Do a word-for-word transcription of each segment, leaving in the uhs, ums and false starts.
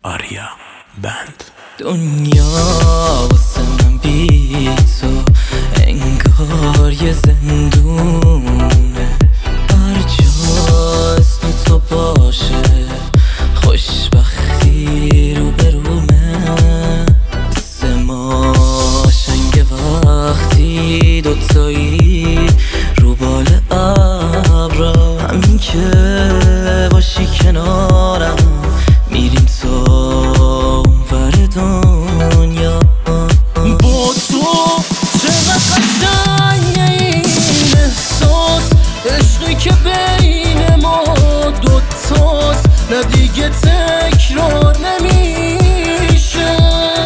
آریا بند. دنیا واسه من بی تو انگار یه زندونه، هر جا اسم تو باشه خوشبختی رو برومه. مثل ما شنگ وقتی دوتایی رو بال ابرا، همین که باشی کنارم میریم تو اونور دنیا. با تو چقدر قشنگه این احساس، عشقی که بین ما دوتاست، نه دیگه تکرار نمیشه.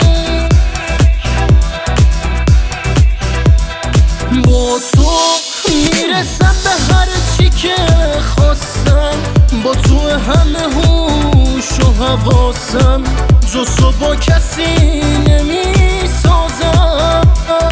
با تو میرسم به هر چی که خواستم، با تو همه هوش و حواسم، جز تو با کسی نمیسازم.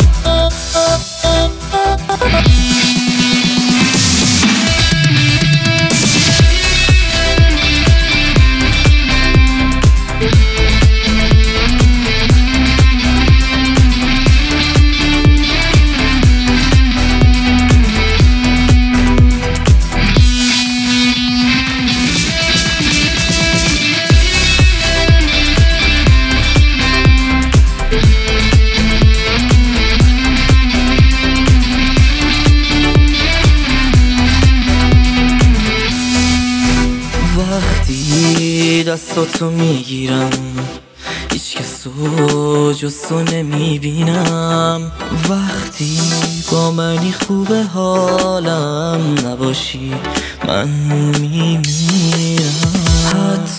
وقتی دستاتو میگیرم هیچ کس رو جز تو نمیبینم، وقتی با منی خوبه حالم، نباشی من میمیرم.